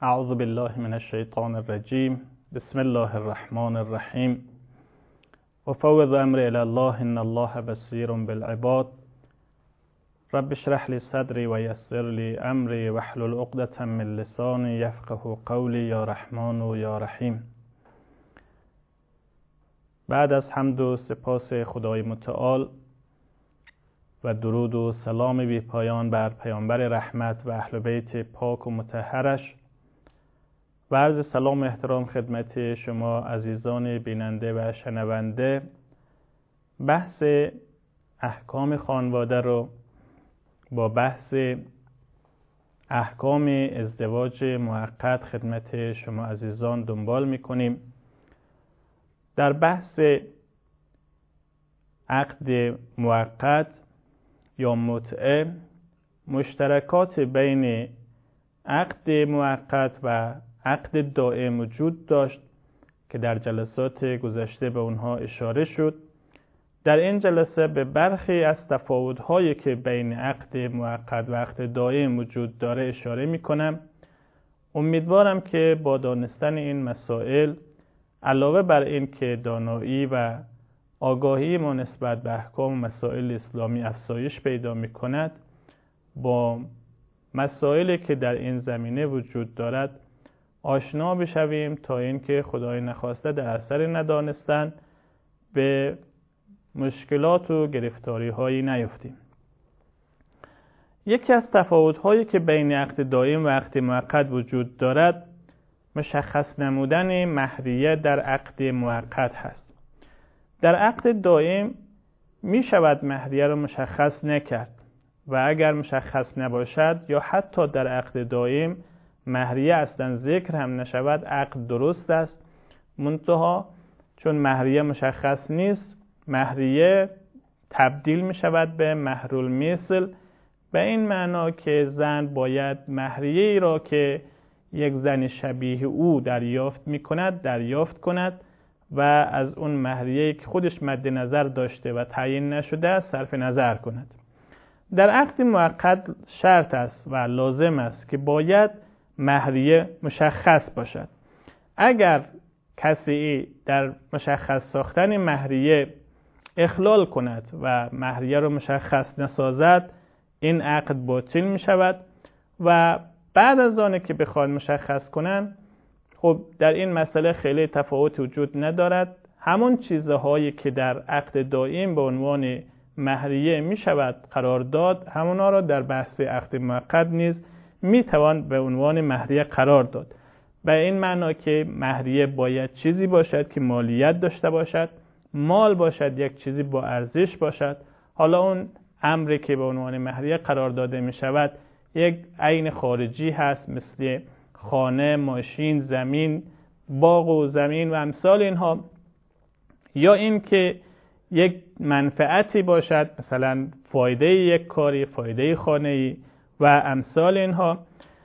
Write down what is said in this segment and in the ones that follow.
اعوذ بالله من الشیطان الرجیم. بسم الله الرحمن الرحیم. وفوض امری الی الله ان الله بصیر بالعباد. رب اشرح لی صدری و یسر لی امری واحلل عقدة من لسانی یفقهوا قولی یا رحمان یا رحیم. بعد از حمد و سپاس خدای متعال و درود و سلام بی پایان بر پیامبر رحمت و اهل بیت پاک و مطهرش و عرض سلام و احترام خدمت شما عزیزان بیننده و شنونده، بحث احکام خانواده رو با بحث احکام ازدواج موقت خدمت شما عزیزان دنبال میکنیم. در بحث عقد موقت یا متعه، مشترکات بین عقد موقت و عقد دائم وجود داشت که در جلسات گذشته به اونها اشاره شد. در این جلسه به برخی از تفاوت‌هایی که بین عقد موقت و عقد دائم وجود داره اشاره می‌کنم. امیدوارم که با دانستن این مسائل علاوه بر این که دانایی و آگاهی ما نسبت به احکام و مسائل اسلامی افزایش پیدا می‌کند، با مسائلی که در این زمینه وجود دارد آشنا بشویم تا اینکه خدای نخواسته در اثر ندانستن به مشکلات و گرفتاری هایی نیفتیم. یکی از تفاوت هایی که بین عقد دائم و عقد موقت وجود دارد، مشخص نمودن مهریه در عقد موقت هست. در عقد دائم می شود مهریه را مشخص نکرد و اگر مشخص نباشد یا حتی در عقد دائم مهریه اصلا ذکر هم نشود، عقد درست است. منتها چون مهریه مشخص نیست، مهریه تبدیل می شود به مهر المثل، به این معنا که زن باید مهریه ای را که یک زن شبیه او دریافت می کند دریافت کند و از اون مهریه که خودش مد نظر داشته و تعیین نشده صرف نظر کند. در عقد موقت شرط است و لازم است که باید مهریه مشخص باشد. اگر کسی در مشخص ساختن مهریه اخلال کند و مهریه را مشخص نسازد، این عقد باطل می شود و بعد از آنه که بخواد مشخص کنند، خب در این مسئله خیلی تفاوت وجود ندارد. همون چیزهایی که در عقد دائم به عنوان مهریه می شود قرار داد، همونا را در بحث عقد موقت نیز می توان به عنوان مهریه قرار داد. به این معنا که مهریه باید چیزی باشد که مالیت داشته باشد، مال باشد، یک چیزی با ارزش باشد. حالا اون امری که به عنوان مهریه قرار داده می شود یک عین خارجی هست، مثل خانه، ماشین، زمین، باغ و زمین و امثال اینها، یا این که یک منفعتی باشد، مثلا فایده یک کاری، فایده خانه‌ای و امثال اینها،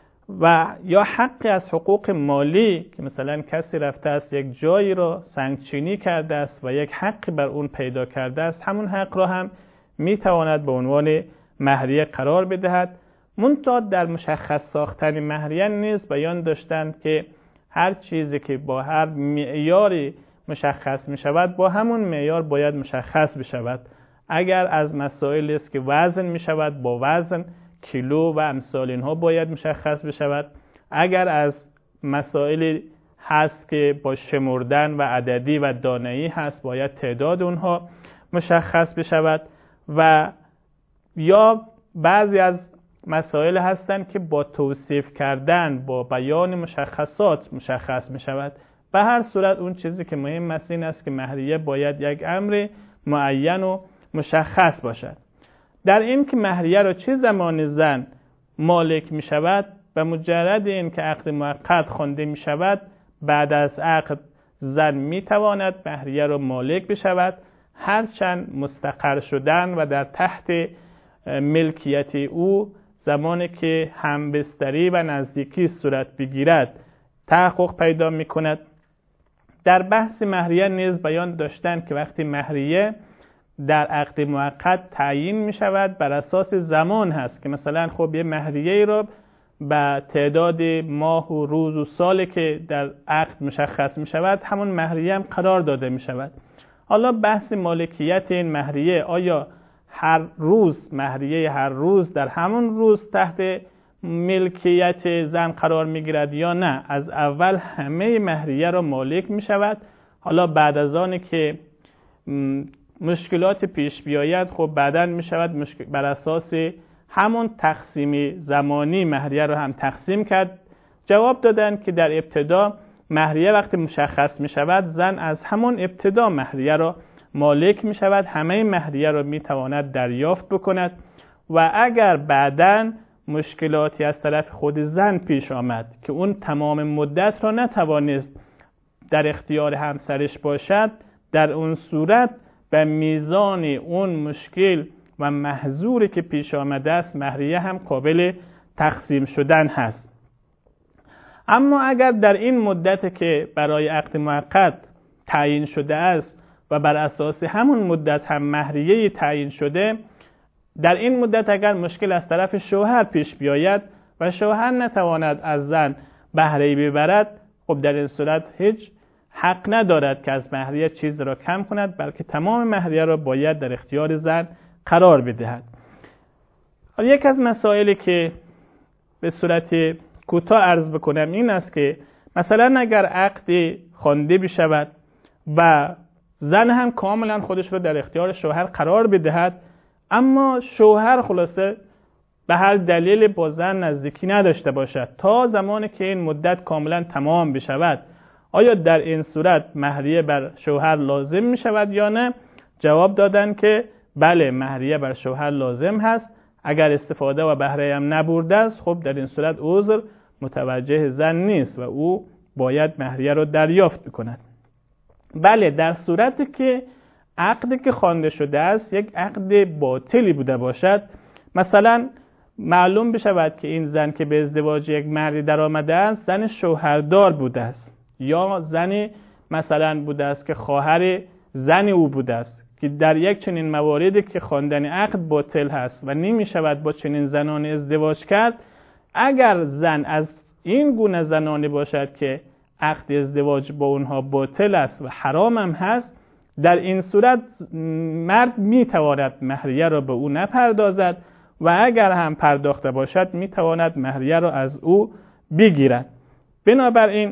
و یا حقی از حقوق مالی که مثلا کسی رفته است یک جایی را سنگچینی کرده است و یک حقی بر اون پیدا کرده است، همون حق را هم میتواند به عنوان مهریه قرار بدهد. منتها در مشخص ساختن مهریه نیز بیان داشتند که هر چیزی که با هر معیاری مشخص می شود، با همون معیار باید مشخص بشود. اگر از مسائل است که وزن می شود، با وزن، کیلو و امثال اینها باید مشخص بشود. اگر از مسائل هست که با شمردن و عددی و دانه‌ای هست، باید تعداد اونها مشخص بشود. و یا بعضی از مسائل هستند که با توصیف کردن، با بیان مشخصات مشخص می شود. به هر صورت اون چیزی که مهم است این است که مهریه باید یک امر معین و مشخص باشد. در این که مهریه را چه زمان زن مالک می شود، به مجرد این که عقد موقت خوانده می شود، بعد از عقد زن می تواند مهریه را مالک بشود، هرچند مستقر شدن و در تحت ملکیت او زمانی که همبستری و نزدیکی صورت بگیرد تحقق پیدا می کند. در بحث مهریه نیز بیان داشتند که وقتی مهریه در عقد موقت تعیین می شود بر اساس زمان هست که مثلا خب یه مهریه ای را و تعداد ماه و روز و سالی که در عقد مشخص می شود همون مهریه هم قرار داده می شود. حالا بحث مالکیت این مهریه، آیا هر روز مهریه هر روز در همون روز تحت ملکیت زن قرار می گیرد یا نه، از اول همه مهریه را مالک می شود. حالا بعد از آن که مشکلات پیش بیاید خب بعداً می شود بر اساس همون تقسیم زمانی مهریه را هم تقسیم کرد. جواب دادن که در ابتدا مهریه وقتی مشخص می شود زن از همون ابتدا مهریه را مالک می شود، همه مهریه را می تواند دریافت بکند و اگر بعداً مشکلاتی از طرف خود زن پیش آمد که اون تمام مدت را نتوانست در اختیار همسرش باشد، در اون صورت به میزان اون مشکل و محظوری که پیش آمده است مهریه هم قابل تقسیم شدن هست. اما اگر در این مدت که برای عقد موقت تعیین شده است و بر اساس همون مدت هم مهریه تعیین شده، در این مدت اگر مشکل از طرف شوهر پیش بیاید و شوهر نتواند از زن بهره ببرد، خب در این صورت هیچ حق ندارد که از مهریه چیز را کم کند، بلکه تمام مهریه را باید در اختیار زن قرار بدهد. یک از مسائلی که به صورت کوتاه عرض بکنم این است که مثلا اگر عقد خوانده بشود و زن هم کاملا خودش را در اختیار شوهر قرار بدهد، اما شوهر خلاصه به هر دلیل با زن نزدیکی نداشته باشد تا زمانی که این مدت کاملا تمام بشود، آیا در این صورت مهریه بر شوهر لازم می شود یا نه؟ جواب دادن که بله، مهریه بر شوهر لازم هست. اگر استفاده و بهره هم نبرده است، خب در این صورت عذر متوجه زن نیست و او باید مهریه را دریافت کند. بله، در صورتی که عقدی که خوانده شده است یک عقد باطلی بوده باشد، مثلا معلوم بشود که این زن که به ازدواج یک مردی در آمده است زن شوهردار بوده است یا زنی مثلا بوده است که خواهر زن او بوده است، که در یک چنین مواردی که خواندن عقد باطل هست و نمی شود با چنین زنان ازدواج کرد، اگر زن از این گونه زنانی باشد که عقد ازدواج با اونها باطل است و حرام هم هست، در این صورت مرد می تواند مهریه را به او نپردازد و اگر هم پرداخته باشد می تواند مهریه را از او بگیرد. بنابراین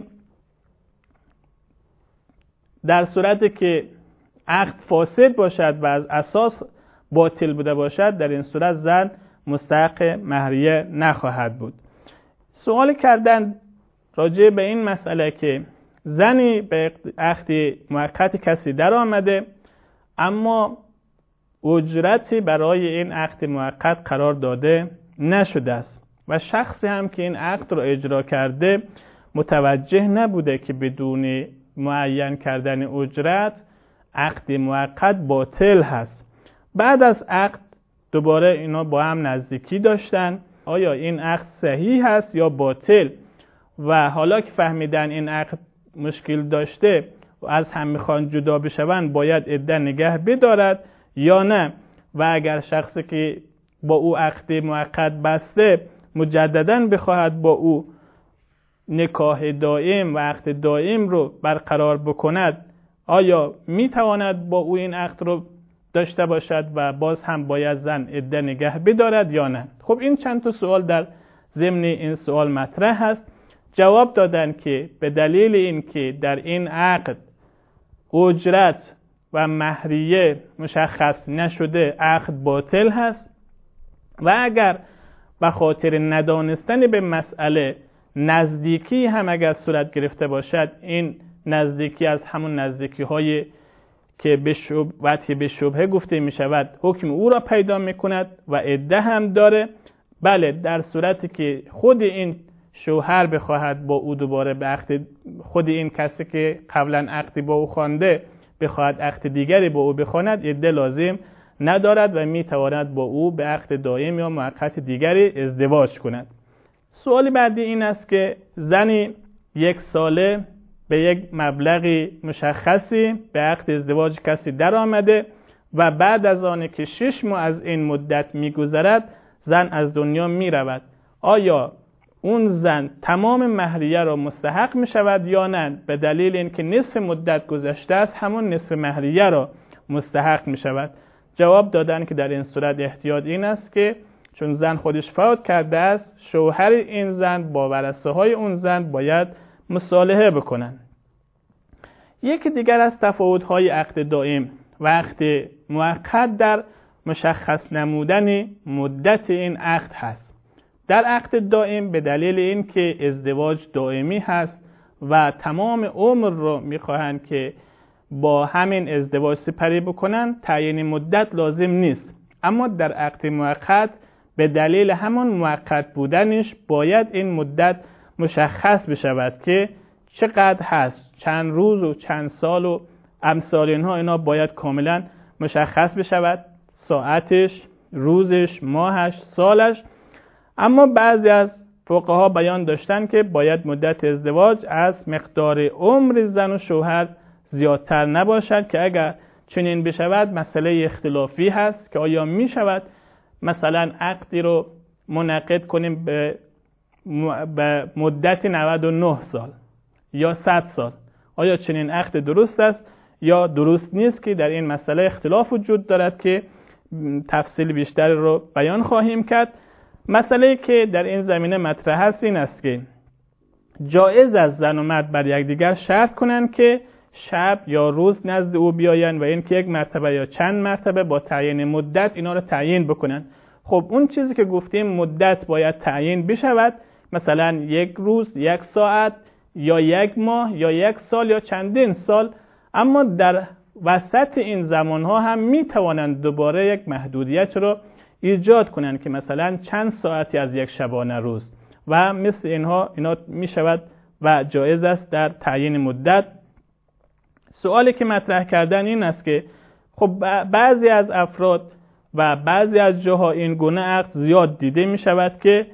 در صورتی که عقد فاسد باشد و از اساس باطل بوده باشد، در این صورت زن مستحق مهریه نخواهد بود. سوال کردن راجع به این مسئله که زنی به عقد موقت کسی در آمده اما اجرتی برای این عقد موقت قرار داده نشده است و شخصی هم که این عقد را اجرا کرده متوجه نبوده که بدون معین کردن اجرت عقد موقت باطل هست. بعد از عقد دوباره اینا با هم نزدیکی داشتن، آیا این عقد صحیح هست یا باطل؟ و حالا که فهمیدن این عقد مشکل داشته و از هم میخوان جدا بشون، باید عده نگه بدارد یا نه؟ و اگر شخصی که با او عقد موقت بسته مجدداً بخواهد با او نکاح دائم و عقد دائم رو برقرار بکند، آیا میتواند با او این عقد رو داشته باشد و باز هم باید زن عده نگه بدارد یا نه؟ خب این چند تا سوال در ضمن این سوال مطرح هست. جواب دادن که به دلیل این که در این عقد اجرت و مهریه مشخص نشده عقد باطل هست و اگر به خاطر ندانستن به مسئله نزدیکی هم اگر صورت گرفته باشد، این نزدیکی از همون نزدیکی های که به شبهه گفته می شود حکم او را پیدا می کند و عده هم داره. بله، در صورتی که خود این شوهر بخواهد با او دوباره به عقد، خود این کسی که قبلا عقدی با او خوانده بخواهد عقد دیگری با او بخواند، عده لازم ندارد و می تواند با او به عقد دائم یا موقت دیگری ازدواج کند. سوال بعدی این است که زنی 1 ساله به یک مبلغی مشخصی به عقد ازدواج کسی در آمده و بعد از آن که 6 ماه از این مدت می گذرد زن از دنیا می رود، آیا اون زن تمام مهریه را مستحق می شود یا نه؟ به دلیل اینکه نصف مدت گذشته است همون نصف مهریه را مستحق می شود. جواب دادن که در این صورت احتیاط این است که چون زن خودش فوت کرده است، شوهر این زن با ورثه های اون زن باید مصالحه بکنن. یکی دیگر از تفاوت‌های عقد دائم و عقد موقت در مشخص نمودن مدت این عقد هست. در عقد دائم به دلیل اینکه ازدواج دائمی هست و تمام عمر رو می‌خواهند که با همین ازدواج سپری بکنن، تعیین مدت لازم نیست. اما در عقد موقت به دلیل همون موقت بودنش باید این مدت مشخص بشود که چقدر هست، چند روز و چند سال و امثال اینها، اینا باید کاملا مشخص بشود، ساعتش، روزش، ماهش، سالش. اما بعضی از فقها بیان داشتن که باید مدت ازدواج از مقدار عمر زن و شوهر زیادتر نباشد که اگر چنین بشود مسئله اختلافی هست که آیا می شود مثلا عقدی رو منعقد کنیم به مدت 99 سال یا 100 سال. آیا چنین عقد درست است یا درست نیست که در این مسئله اختلاف وجود دارد که تفصیل بیشتر رو بیان خواهیم کرد. مسئله که در این زمینه مطرح است این است که جایز است زن و مرد بر یکدیگر شرط کنند که شب یا روز نزد او بیاین و اینکه یک مرتبه یا چند مرتبه با تعیین مدت اینا رو تعیین بکنن. خب اون چیزی که گفتیم مدت باید تعیین بشود، مثلا یک روز، یک ساعت یا یک ماه یا یک سال یا چندین سال. اما در وسط این زمانها هم می توانند دوباره یک محدودیت رو ایجاد کنند که مثلا چند ساعتی از یک شبانه روز و مثل اینا می شود و جایز است در تعیین مدت. سوالی که مطرح کردن این است که خب بعضی از افراد و بعضی از جاها این گونه عقد زیاد دیده می شود که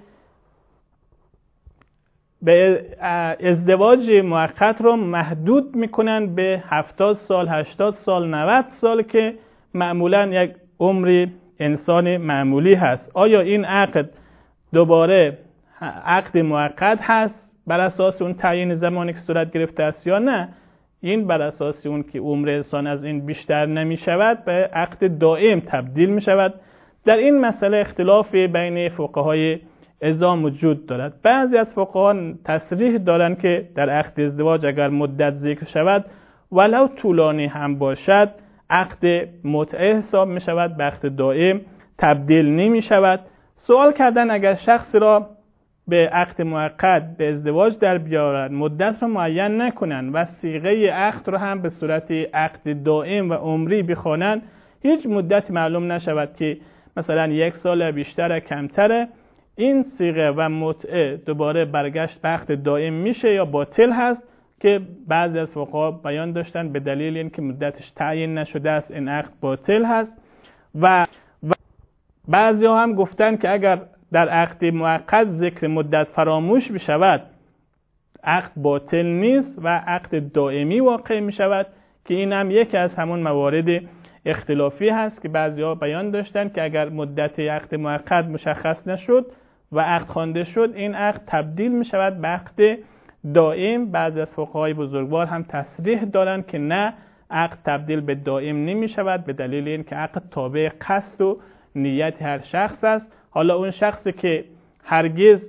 به ازدواج موقت رو محدود میکنن به 70 سال، 80 سال، 90 سال که معمولا یک عمر انسان معمولی هست. آیا این عقد دوباره عقد موقت هست بر اساس اون تعیین زمانی که صورت گرفته است یا نه؟ این بر اساس اون که عمر انسان از این بیشتر نمی شود به عقد دائم تبدیل می شود. در این مسئله اختلاف بین فقهای عظام وجود دارد. بعضی از فقها تصریح دارند که در عقد ازدواج اگر مدت ذکر شود ولو طولانی هم باشد عقد متعه حساب می شود، به عقد دائم تبدیل نمی شود. سوال کردن اگر شخص را به عقد موقت به ازدواج در بیارن، مدت را معین نکنن و صیغه عقد را هم به صورت عقد دائم و عمری بخوانند، هیچ مدتی معلوم نشود که مثلا یک سال بیشتر کمتره، این صیغه و متعه دوباره برگشت به عقد دائم میشه یا باطل هست که بعضی از فقها بیان داشتن به دلیل اینکه مدتش تعیین نشده است این عقد باطل هست و بعضی ها هم گفتن که اگر در عقد موقت ذکر مدت فراموش بشود عقد باطل نیست و عقد دائمی واقع می شود که این هم یکی از همون موارد اختلافی هست که بعضی ها بیان داشتن که اگر مدت عقد موقت مشخص نشد و عقد خوانده شد این عقد تبدیل می شود به عقد دائم. بعضی از فقهای بزرگوار هم تصریح دارن که نه، عقد تبدیل به دائم نمی شود به دلیل اینکه عقد تابع قصد و نیت هر شخص است. حالا اون شخصی که هرگز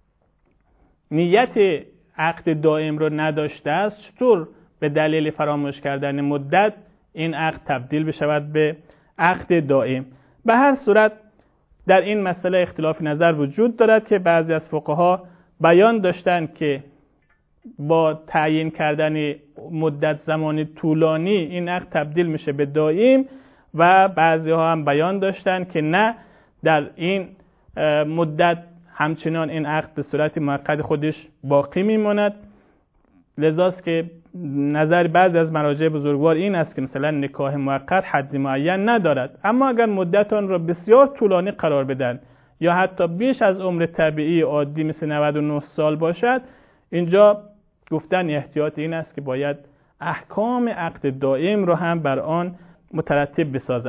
نیت عقد دائم رو نداشته است چطور به دلیل فراموش کردن مدت این عقد تبدیل بشود به عقد دائم؟ به هر صورت در این مسئله اختلاف نظر وجود دارد که بعضی از فقها بیان داشتند که با تعیین کردن مدت زمانی طولانی این عقد تبدیل میشه به دائم و بعضی ها هم بیان داشتند که نه، در این مدت همچنان این عقد به صورت موقت خودش باقی میماند. لذاست که نظر بعضی از مراجع بزرگوار این است که مثلا نکاح موقت حد معین ندارد، اما اگر مدت آن را بسیار طولانی قرار بدن یا حتی بیش از عمر طبیعی عادی مثل 99 سال باشد، اینجا گفتن احتیاط این است که باید احکام عقد دائم رو هم بر آن مترتب بسازند.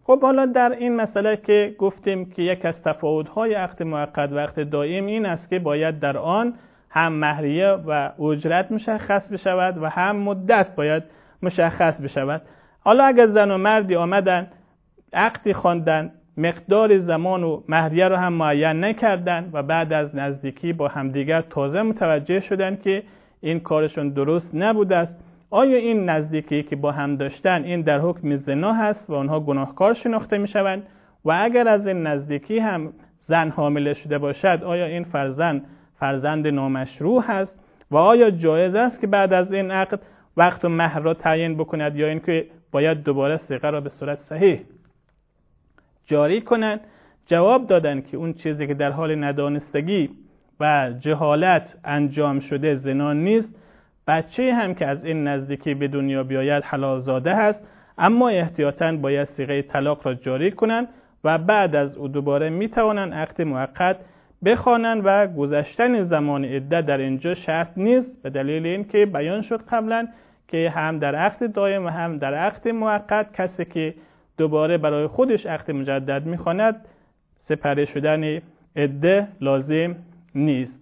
خب حالا در این مسئله که گفتیم که یک از تفاوت‌های عقد موقت و عقد دائم این است که باید در آن هم مهریه و اجرت مشخص بشود و هم مدت باید مشخص بشود. حالا اگر زن و مردی آمدن عقدی خواندن، مقدار زمان و مهریه رو هم معین نکردن و بعد از نزدیکی با همدیگر تازه متوجه شدن که این کارشون درست نبوده است، آیا این نزدیکی که با هم داشتن این در حکم زنا هست و آنها گناهکار شناخته می شوند؟ و اگر از این نزدیکی هم زن حامل شده باشد، آیا این فرزند نامشروع هست و آیا جایز است که بعد از این عقد وقت و مهر را تعیین بکند یا اینکه باید دوباره صیغه را به صورت صحیح جاری کنند؟ جواب دادن که اون چیزی که در حال ندانستگی و جهالت انجام شده زنا نیست. بچه هم که از این نزدیکی به دنیا بیاید حلال زاده هست، اما احتیاطاً باید صیغه طلاق را جاری کنند و بعد از او دوباره میتوانند عقد موقت بخوانند و گذشتن زمان عدت در اینجا شرط نیست، به دلیل اینکه بیان شد قبلا که هم در عقد دائم و هم در عقد موقت کسی که دوباره برای خودش عقد مجدد میخواند سپری شدن عده لازم نیست.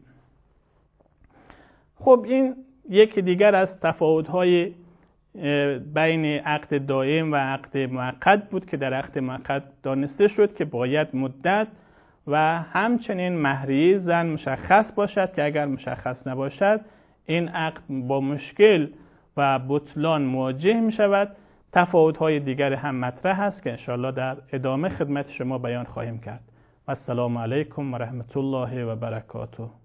خب این یکی دیگر از تفاوت‌های بین عقد دائم و عقد موقت بود که در عقد موقت دانسته شد که باید مدت و همچنین مهریه زن مشخص باشد که اگر مشخص نباشد این عقد با مشکل و بطلان مواجه می شود. تفاوت‌های دیگر هم مطرح است که انشاءالله در ادامه خدمت شما بیان خواهیم کرد. السلام علیکم و رحمت الله و برکاته.